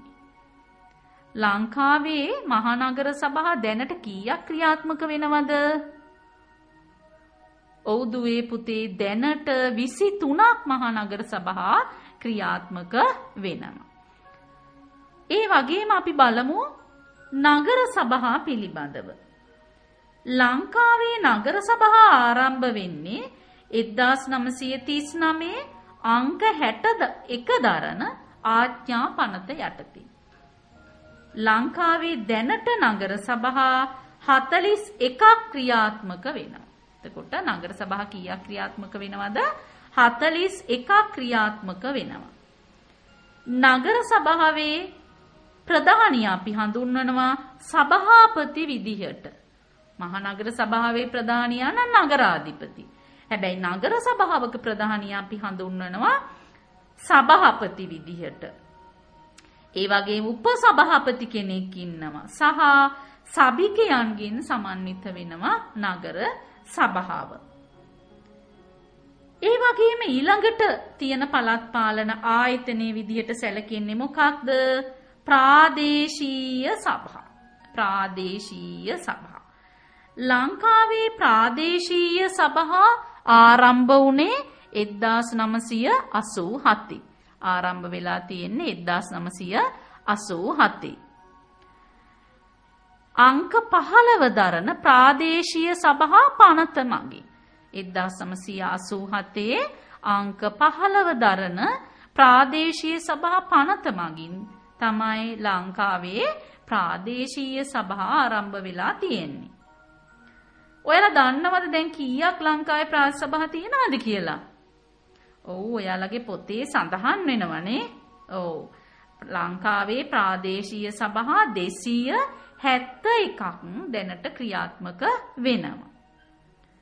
ලංකාවේ මහනගර සභා දැනට කීයක් ක්‍රියාත්මක වෙනවද? ඔව් දුවේ පුතේ දැනට විසි තුනක් මහනගර සභා ක්‍රියාත්මක වෙනවා. ඒ වගේම අපි බලමු නගර සභා පිළිබඳව. ලංකාවේ නගර සභා ආරම්භ වෙන්නේ එක්දාස් නවසිය තිස් නවය අංක හැට එක දරන ආඥා පනත යටතේ. ලංකාවේ දැනට නගර සභා හතළිස් එකක් ක්‍රියාත්මක වෙනවා. එතකොට නගර සභා කීයක් ක්‍රියාත්මක වෙනවද? හතළිස් එකක් ක්‍රියාත්මක වෙනවා. නගර සභාවේ ප්‍රධානියා අපි හඳුන්වනවා සභාපති විදිහට. මහනගර සභාවේ ප්‍රධානියා නම් නගරාධිපති. හැබැයි නගර සභාවක ප්‍රධානියා අපි හඳුන්වනවා සභාපති විදිහට. ඒ වගේම උපසභාපති කෙනෙක් ඉන්නවා සහ සභිකයන්ගෙන් සමන්විත වෙනවා නගර සභාව. ඒ වගේම ඊළඟට තියෙන පළාත් පාලන ආයතනයේ විදිහට සැලකෙන්නේ මොකක්ද? ප්‍රාදේශීය සභා. ප්‍රාදේශීය සභා. ලංකාවේ ප්‍රාදේශීය සභා ආරම්භ වුණේ එක්දාස් නවසිය අසූ හතේ. ආරම්භ වෙලා තියෙන්නේ එක්දාස් නවසිය අසූ හතේ. අංක පහළව දරන ප්‍රාදේශීය සභා පනත මගින් එක්දාස් නවසිය අසූ හතේ අංක පහළව දරන ප්‍රාදේශීය සභා පනත මගින් තමයි ලංකාවේ ප්‍රාදේශීය සභා ආරම්භ වෙලා තියෙන්නේ. ඔයාලා දන්නවද දැන් කීයක් ලංකාවේ ප්‍රාදේශීය සභා තියෙනවද කියලා? ඔව් ඔයාලගේ පොතේ සඳහන් වෙනවනේ. ඔව් ලංකාවේ ප්‍රාදේශීය සභා දෙසිය හැත්තෑ එකක් දැනට ක්‍රියාත්මක වෙනවා.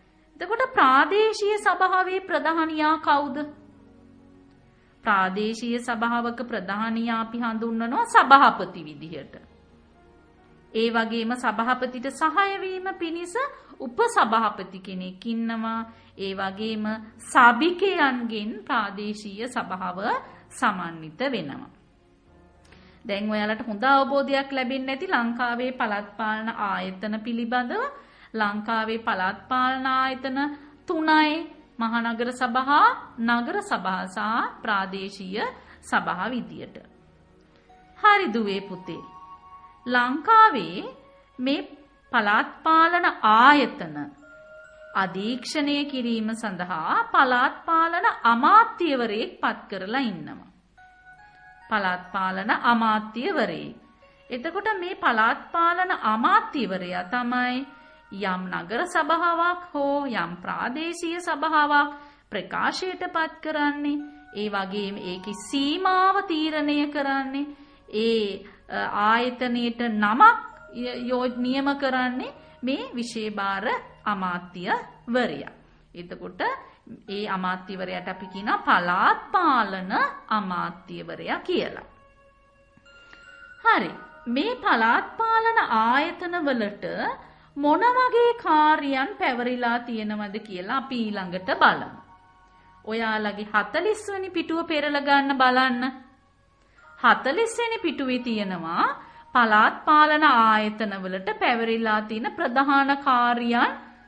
එතකොට ප්‍රාදේශීය සභාවේ ප්‍රධානියා කවුද? ප්‍රාදේශීය සභාවක ප්‍රධානියා අපි හඳුන්වනවා සභාපති විදිහට. ඒ වගේම සභාපතිට සහාය වීම පිණිස උපසභාපති කෙනෙක් ඉන්නවා. ඒ වගේම සභිකයන්ගෙන් ප්‍රාදේශීය සභාව සමන්විත වෙනවා. දැන් ඔයාලට හොඳ අවබෝධයක් ලැබෙන්නේ නැති ලංකාවේ පළාත් පාලන ආයතන පිළිබඳව. ලංකාවේ පළාත් පාලන ආයතන තුනයි. මහනගර සභා, නගර සභා සහ ප්‍රාදේශීය සභා විදියට. හරි දුවේ පුතේ. ලංකාවේ මේ පළාත් පාලන ආයතන අධීක්ෂණය කිරීම සඳහා පළාත් පාලන අමාත්‍යවරයෙක් පත් කරලා ඉන්නවා. පළාත් පාලන අමාත්‍යවරයෙක්. එතකොට මේ පළාත් පාලන අමාත්‍යවරයා තමයි යම් නගර සභාවක් හෝ යම් ප්‍රාදේශීය සභාවක් ප්‍රකාශයට පත් කරන්නේ. ඒ වගේම ඒකේ සීමාව තීරණය කරන්නේ. ඒ ආයතනයට නමක් නියම කරන්නේ මේ විශේෂ අමාත්‍යවරයා. එතකොට ඒ අමාත්‍යවරයාට අපි කියනවා පළාත් පාලන අමාත්‍යවරයා කියලා. හරි. මේ පළාත් පාලන ආයතන වලට මොන වගේ කාර්යයන් පැවරිලා තියෙනවද කියලා අපි ඊළඟට බලමු. ඔයාලගේ හතළිස් වෙනි පිටුව පෙරලා ගන්න බලන්න. හතළිස් වෙනි පිටුවේ තියෙනවා පළාත් පාලන ආයතන වලට පැවරිලා තියෙන ප්‍රධාන කාර්යයන්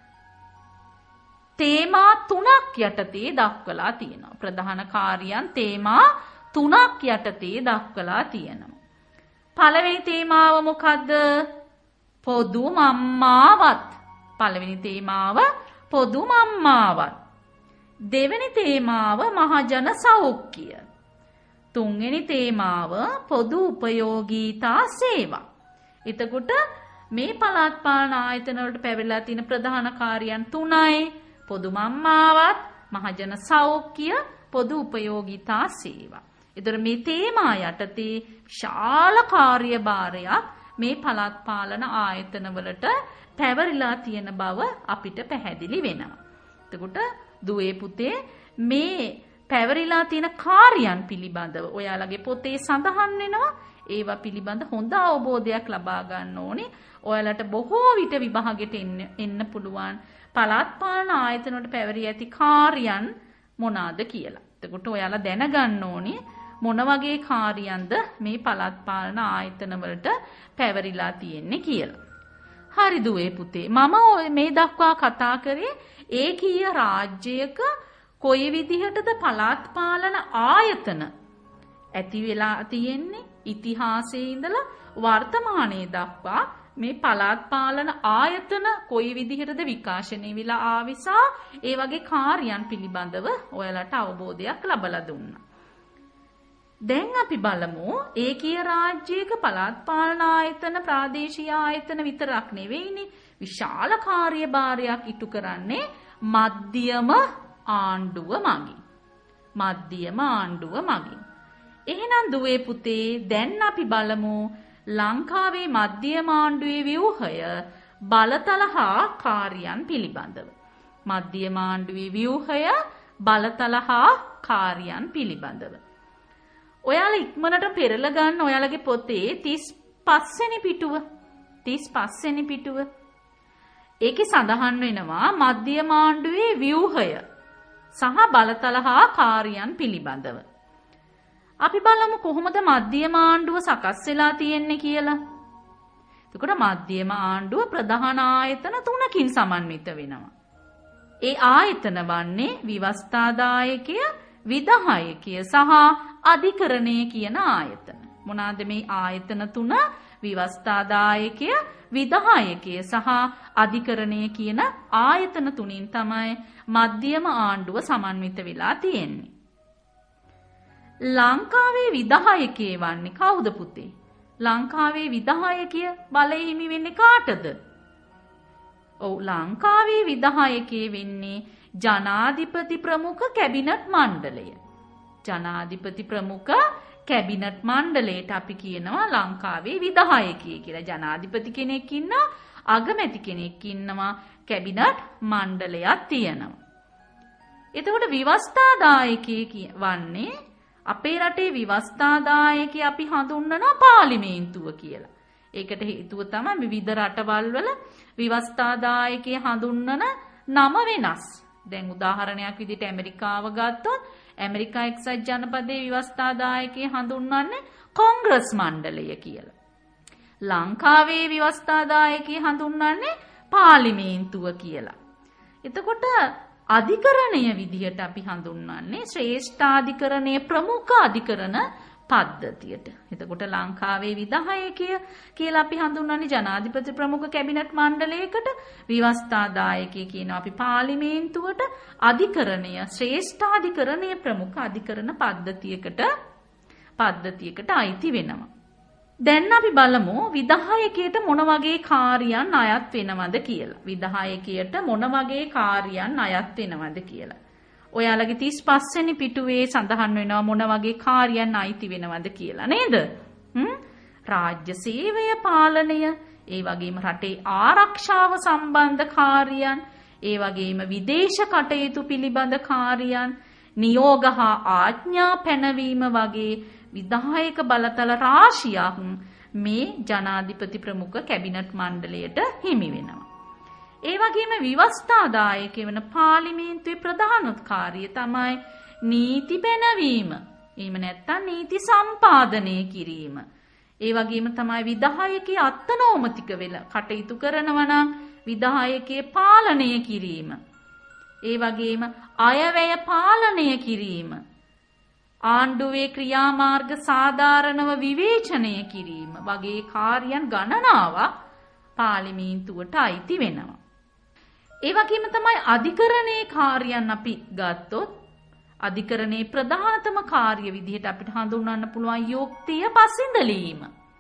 තේමා තුනක් යටතේ දක්වලා තියෙනවා. ප්‍රධාන කාර්යයන් තේමා තුනක් යටතේ දක්වලා තියෙනවා. පළවෙනි තේමාව මොකද්ද? පොදු මම්මාවත්. පළවෙනි තේමාව පොදු මම්මාවත්. දෙවෙනි තේමාව මහජන සෞඛ්‍ය. තුන්වෙනි තේමාව පොදු උපයෝගීතා සේවා. එතකොට මේ පළාත් පාලන ආයතන වලට පැවරිලා තියෙන ප්‍රධාන කාර්යයන් තුනයි. පොදු මම්මාවත්, මහජන සෞඛ්‍ය, පොදු උපයෝගීතා සේවා. ඒතර මේ තේමා යටතේ විශාල කාර්යභාරයක් මේ පළාත් පාලන ආයතන වලට පැවරිලා තියෙන බව අපිට පැහැදිලි වෙනවා. එතකොට දුවේ පුතේ මේ පැවරිලා තියෙන කාර්යයන් පිළිබඳව ඔයාලගේ පොතේ සඳහන් වෙනවා. ඒවා පිළිබඳ හොඳ අවබෝධයක් ලබා ගන්න ඕනේ. ඔයාලට බොහෝ විට විභාගෙට එන්න එන්න පුළුවන් පළාත් පාලන ආයතන වලට පැවරී ඇති කාර්යයන් මොනවාද කියලා. එතකොට ඔයාලා දැනගන්න ඕනේ මොන වගේ කාර්යයන්ද මේ පළාත් පාලන ආයතන වලට පැවරිලා තියෙන්නේ කියලා. හරි දුවේ පුතේ. මම මේ දක්වා කතා කරේ ඒකීය රාජ්‍යයක කොයි විදිහටද පළාත් පාලන ආයතන ඇති වෙලා තියෙන්නේ ඉතිහාසයේ ඉඳලා වර්තමානයේ දක්වා මේ පළාත් පාලන ආයතන කොයි විදිහටද විකාශනය වෙලා ආවිසා ඒ වගේ කාර්යයන් පිළිබඳව ඔයාලට අවබෝධයක් ලබලා දුන්නා. දැන් අපි බලමු ඒකීය රාජ්‍යයක පළාත් පාලන ආයතන ප්‍රාදේශීය ආයතන විතරක් නෙවෙයිනේ විශාල කාර්යභාරයක් ඉටු කරන්නේ මධ්‍යම ආණ්ඩුව මගින්. මධ්‍යම ආණ්ඩුව මගින්. එහෙනම් දුවේ පුතේ දැන් අපි බලමු ලංකාවේ මධ්‍යම ආණ්ඩුවේ ව්‍යුහය බලතල හා කාර්යයන් පිළිබඳව. මධ්‍යම ආණ්ඩුවේ ව්‍යුහය බලතල හා කාර්යයන් පිළිබඳව. ඔයාලා ඉක්මනට පෙරලා ගන්න ඔයාලගේ පොතේ තිස් පස් වෙනි පිටුව. තිස් පස් වෙනි පිටුව. ඒකේ සඳහන් වෙනවා මධ්‍යම ආණ්ඩුවේ ව්‍යුහය සහ බලතල හා කාර්යයන් පිළිබඳව. අපි බලමු කොහොමද මධ්‍යම ආණ්ඩුව සකස් වෙලා තියෙන්නේ කියලා. එතකොට මධ්‍යම ආණ්ඩුව ප්‍රධාන ආයතන තුනකින් සමන්විත වෙනවා. ඒ ආයතන වන්නේ විවස්ථාදායකය, විධායකය සහ අධිකරණය කියන ආයතන. මොනවාද මේ ආයතන තුන? විවස්ථාදායකය, විධායකය සහ අධිකරණය කියන ආයතන තුنين තමයි මධ්‍යම ආණ්ඩුව සමන්විත වෙලා තියෙන්නේ. ලංකාවේ විධායකයේ වන්නේ කවුද පුතේ? ලංකාවේ විධායකය බලය හිමි වෙන්නේ කාටද? ඔව් ලංකාවේ විධායකයේ වෙන්නේ ජනාධිපති ප්‍රමුඛ කැබිනට් මණ්ඩලය. ජනාධිපති ප්‍රමුඛ කැබිනට් මණ්ඩලයට අපි කියනවා ලංකාවේ විධායකය කියලා. ජනාධිපති කෙනෙක් ඉන්නවා, අගමැති කෙනෙක් ඉන්නවා, කැබිනට් මණ්ඩලයක් තියෙනවා. එතකොට ව්‍යවස්ථාදායකයෙක් වන්නේ අපේ රටේ ව්‍යවස්ථාදායකයෙක් අපි හඳුන්වනවා පාර්ලිමේන්තුව කියලා. ඒකට හේතුව තමයි විවිධ රටවල් වල ව්‍යවස්ථාදායකයෙක් හඳුන්වන නම වෙනස්. දැන් උදාහරණයක් විදිහට ඇමරිකාව ගත්තොත් ඇමරිකා එක්සත් ජනපදයේ ව්‍යවස්ථාදායකයෙක් හඳුන්වන්නේ කොංග්‍රස් මණ්ඩලය කියලා. ලංකාවේ ව්‍යවස්ථාදායකයෙක් හඳුන්වන්නේ පාර්ලිමේන්තුව කියලා. එතකොට අධිකරණය විදිහට අපි හඳුන්වන්නේ ශ්‍රේෂ්ඨාධිකරණයේ ප්‍රමුඛ අධිකරණ පද්ධතියට. එතකොට ලංකාවේ විධායකය කියලා අපි හඳුන්වන්නේ ජනාධිපති ප්‍රමුඛ කැබිනට් මණ්ඩලයකට, ව්‍යවස්ථාදායකය කියනවා අපි පාර්ලිමේන්තුවට, අධිකරණය ශ්‍රේෂ්ඨාධිකරණයේ ප්‍රමුඛ අධිකරණ පද්ධතියකට පද්ධතියකට අයිති වෙනවා. දැන් අපි බලමු විධායකයට මොන වගේ කාර්යයන් අයත් වෙනවද කියලා. විධායකයට මොන වගේ කාර්යයන් අයත් වෙනවද කියලා. ඔයාලගේ තිස් පහ වෙනි පිටුවේ සඳහන් වෙනවා මොන වගේ කාර්යයන් අයිති වෙනවද කියලා නේද? හ්ම් රාජ්‍ය සේවය පාලනය, ඒ වගේම රටේ ආරක්ෂාව සම්බන්ධ කාර්යයන්, ඒ වගේම විදේශ කටයුතු පිළිබඳ කාර්යයන්, නියෝග හා ආඥා පැනවීම වගේ විධායක බලතල රාශියක් මේ ජනාධිපති ප්‍රමුඛ කැබිනට් මණ්ඩලයට හිමි වෙනවා. ඒ වගේම ව්‍යවස්ථාදායක වෙන පාර්ලිමේන්තුවේ ප්‍රධාන කාර්යය තමයි නීති පැනවීම. එහෙම නැත්නම් නීති සම්පාදනය කිරීම. ඒ වගේම තමයි විධායකයේ අත්නෝමතික වෙලා කටයුතු කරනවා නම් විධායකයේ පාලනය කිරීම. ඒ වගේම අයවැය පාලනය කිරීම. ආණ්ඩුවේ ක්‍රියාමාර්ග සාධාරණව විවේචනය කිරීම වගේ කාර්යයන් ගණනාවක් පාර්ලිමේන්තුවට අයිති වෙනවා. ඒ වගේම තමයි අධිකරණයේ කාර්යයන් අපි ගත්තොත් අධිකරණයේ ප්‍රධානතම කාර්ය විදිහට අපිට හඳුන්වන්න පුළුවන් යුක්තිය පසින්දලීම.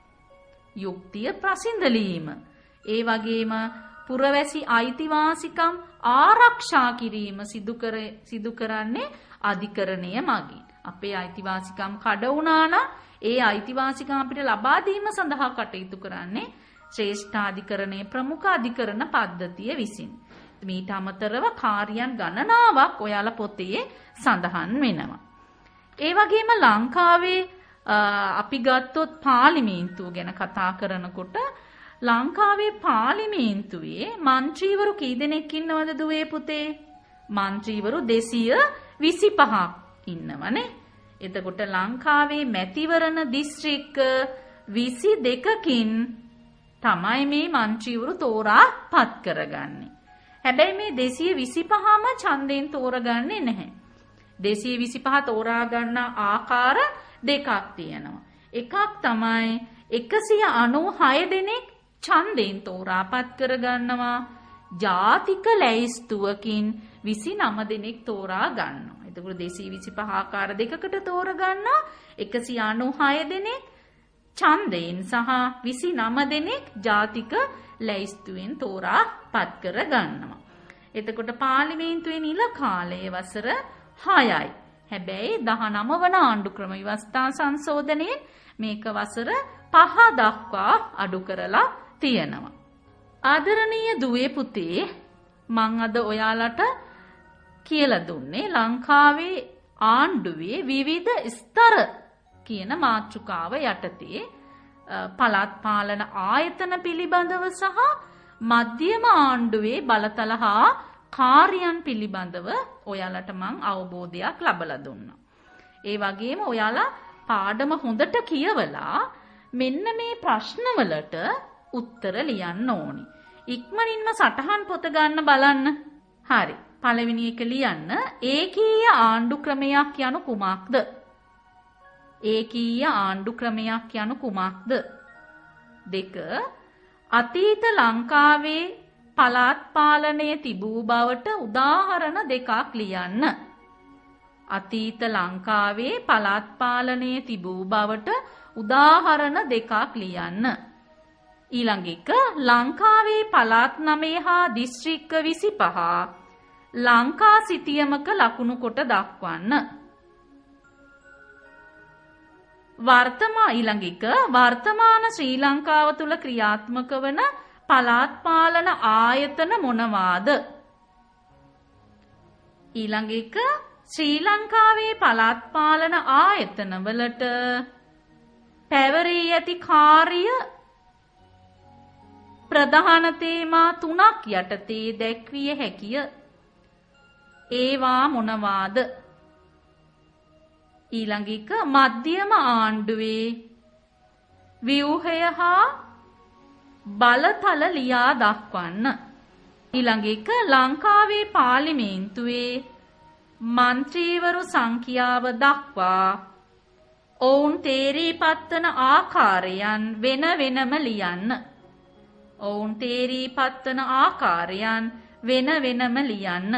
යුක්තිය ප්‍රසින්දලීම. ඒ වගේම පුරවැසි අයිතිවාසිකම් ආරක්ෂා කිරීම සිදු කර සිදු කරන්නේ අධිකරණය මගින්. අපේ අයිතිවාසිකම් කඩ වුණා නම් ඒ අයිතිවාසිකම් අපිට ලබා දීම සඳහා කටයුතු කරන්නේ ශ්‍රේෂ්ඨාධිකරණයේ ප්‍රමුඛ අධිකරණ පද්ධතිය විසින්. මීට අමතරව කාර්යයන් ගණනාවක් ඔයාලා පොතේ සඳහන් වෙනවා. ඒ වගේම ලංකාවේ අපි ගත්තොත් පාර්ලිමේන්තුව ගැන කතා කරනකොට ලංකාවේ පාර්ලිමේන්තුවේ මන්ත්‍රීවරු කී දෙනෙක් ඉන්නවද දුවේ පුතේ? මන්ත්‍රීවරු දෙසිය විසිපහක් ඉන්නවනේ. එතකොට ලංකාවේ මැතිවරණ දිස්ත්‍රික්ක විසි දෙකකින් තමයි මේ මන්ත්‍රීවරු තෝරා පත් කරගන්නේ. හැබැයි මේ දෙසිය විසිපහම ඡන්දයෙන් තෝරගන්නේ නැහැ. දෙසිය විසිපහ තෝරා ගන්න ආකාර දෙකක් තියෙනවා. එකක් තමයි එකසිය අනූහය දෙනෙක් ඡන්දයෙන් තෝරා පත් කරගන්නවා. ජාතික ලැයිස්තුවකින් විසිනම දෙනෙක් තෝරා ගන්නවා. එතකොට දෙසිය විසිපහ ආකාර දෙකකට තෝරගන්නා එකසිය අනූහය දෙනෙක් ඡන්දයෙන් සහ විසිනම දෙනෙක් ජාතික ලැයිස්තුවෙන් තෝරා පත් කර ගන්නවා. එතකොට පාර්ලිමේන්තුවේ නිල කාලය වසර හයයි. හැබැයි දහනව වන ආණ්ඩු ක්‍රම ව්‍යවස්ථා සංශෝධනයෙන් මේක වසර පහ දක්වා අඩු කරලා තියෙනවා. ආදරණීය දුවේ පුතේ, මං අද ඔයාලට කියලා දුන්නේ ලංකාවේ ආණ්ඩුවේ විවිධ ස්තර කියන මාතෘකාව යටතේ පළාත් පාලන ආයතන පිළිබඳව සහ මධ්‍යම ආණ්ඩුවේ බලතල හා කාර්යයන් පිළිබඳව ඔයාලට මං අවබෝධයක් ලබලා දුන්නා. ඒ වගේම ඔයාලා පාඩම හොඳට කියවලා මෙන්න මේ ප්‍රශ්නවලට උත්තර ලියන්න ඕනි. ඉක්මනින්ම සටහන් පොත ගන්න බලන්න. හරි. පළවෙනි එක ලියන්න. ඒකීය ආණ්ඩු ක්‍රමයක් යනු කුමක්ද? ඒකීය ආණ්ඩු ක්‍රමයක් යනු කුමක්ද? දෙක. අතීත ලංකාවේ පළාත් පාලනය තිබූ බවට උදාහරණ දෙකක් ලියන්න. අතීත ලංකාවේ පළාත් පාලනය තිබූ බවට උදාහරණ දෙකක් ලියන්න. ඊළඟ එක ලංකාවේ පළාත් නවය හා දිස්ත්‍රික්ක විසිපහ ලංකා සිතියමක ලකුණු කොට දක්වන්න. වර්තමාන ඊළඟ එක වර්තමාන ශ්‍රී ලංකාව තුල ක්‍රියාත්මක වන පළාත් පාලන ආයතන මොනවාද? ඊළඟ එක ශ්‍රී ලංකාවේ පළාත් පාලන ආයතන වලට පැවරී ඇති කාර්ය ප්‍රධාන තේමා තුනක් යටතේ දැක්විය හැකිය. ඒවා මොනවාද? ඊළඟ එක මධ්‍යම ආණ්ඩුවේ ව්‍යුහය හා බලතල ලියා දක්වන්න. ඊළඟ එක ලංකාවේ පාර්ලිමේන්තුවේ මන්ත්‍රීවරු සංඛ්‍යාව දක්වා ඔවුන් තේරී පත්වන ආකාරයන් වෙන වෙනම ලියන්න. ඔවුන් තේරී පත්වන ආකාරයන් වෙන වෙනම ලියන්න.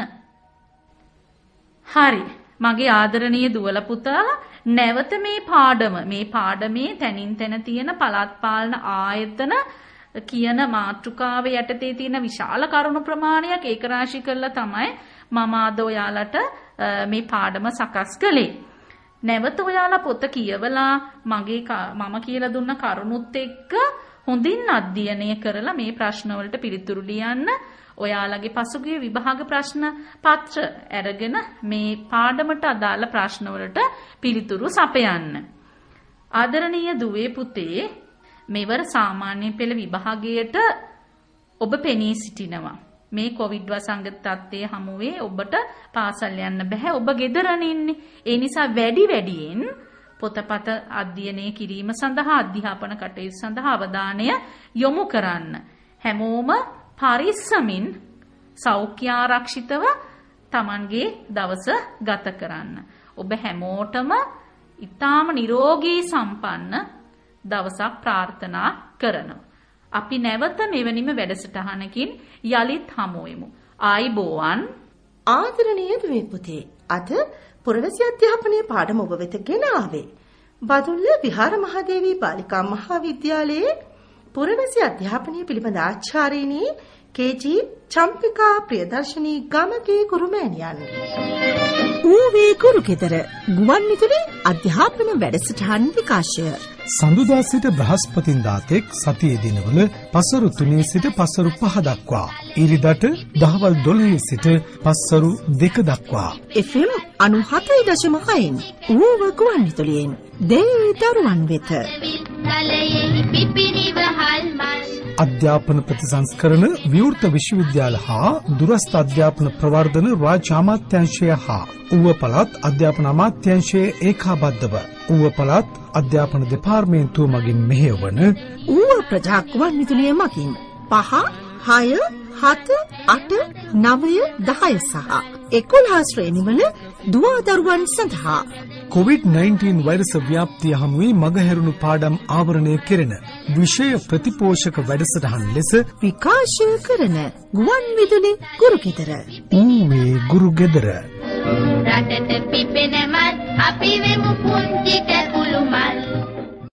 හරි. මගේ ආදරණීය දුවල පුතාලා නැවත මේ පාඩම මේ පාඩමේ තනින් තන තියෙන පළාත් පාලන ආයතන කියන මාතෘකාව යටතේ තියෙන විශාල කරුණු ප්‍රමාණයක් ඒක රාශී කරලා තමයි මම අද ඔයාලට මේ පාඩම සකස් කළේ. නැවත ඔයාලා පොත කියවලා මගේ මම කියලා දුන්න කරුණුත් එක්ක හොඳින් අධ්‍යයනය කරලා මේ ප්‍රශ්න වලට පිළිතුරු ලියන්න. ඔයාලගේ පසුගිය විභාග ප්‍රශ්න පත්‍ර අරගෙන මේ පාඩමට අදාළ ප්‍රශ්න වලට පිළිතුරු සපයන්න. ආදරණීය දුවේ පුතේ, මෙවර සාමාන්‍ය පෙළ විභාගයට ඔබ පෙනී සිටිනවා. මේ කොවිඩ් වසංගත තත්ත්වයේ හමුවේ ඔබට පාසල් යන්න බෑ. ඔබ ගෙදරන ඉන්නේ. ඒ නිසා වැඩි වැඩියෙන් පොතපත අධ්‍යයනය කිරීම සඳහා අධ්‍යාපන කටයුතු සඳහා අවධානය යොමු කරන්න. හැමෝම පරිස්සමින් සෞඛ්‍ය ආරක්ෂිතව Tamanගේ දවස ගත කරන්න. ඔබ හැමෝටම ඊටාම නිරෝගී සම්පන්න දවසක් ප්‍රාර්ථනා කරනවා. අපි නැවත මෙවැනිම වැඩසටහනකින් යලිත් හමු වෙමු. ආයිබෝවන්. ආදරණීය දුවේ පුතේ, අද පුරවැසි අධ්‍යාපනයේ පාඩම ඔබ වෙත ගෙන ආවේ බදුල්ල විහාර මහදේවී බාලිකා මහාවිද්‍යාලයේ පුරවැසි අධ්‍යාපනය පිළිබඳ ආචාර්යනි කේ.ජී. චම්පිකා ප්‍රියදර්ශනී ගමගේ ගුරුමෑණියන්. ඌවේ ගුරුගෙදර ගුවන්විදුලි අධ්‍යාපන වැඩසටහන් විකාශය සඳුදා සිට බ්‍රහස්පතින්දා තෙක් සතියේ දිනවල පසරු තුනේ සිට පසරු පහ දක්වා, ඊරිදට දහවල් දොළහේ සිට පසරු දෙක දක්වා එෆ් එම් අනූහතයි දශම හයෙන් ඌව ගුවන්විදුලියෙන් දෙවි දරුවන් වෙත අධ්‍යාපන ප්‍රතිසංස්කරණ විවෘත විශ්වවිද්‍යාල හා දුරස්ථ අධ්‍යාපන ප්‍රවර්ධන රාජ්‍ය අමාත්‍යාංශය හා ඌව පළාත් අධ්‍යාපන අමාත්‍යාංශයේ ඒකාබද්ධව ඌව පළාත් අධ්‍යාපන දෙපාර්තමේන්තුව මගින් මෙහෙයවන ඌව ප්‍රජා ගුවන්විදුලිය මගින් පහ, හය, හත, අට, නවය, දහය සහ එකොළහ ශ්‍රේණිවල දුවා දරුවන් සඳහා කොවිඩ් නයින්ටීන් වෛරස ව්‍යාප්තිය හමුවේ මගහැරුණු පාඩම් ආවරණය කෙරෙන විෂය ප්‍රතිපෝෂක වැඩසටහන් ලෙස විකාශය කරන ගුවන්විදුලි ගුරුගෙදර. ඌවේ ගුරුගෙදර. රටට පිපෙනමත් අපි වෙමු පුංචි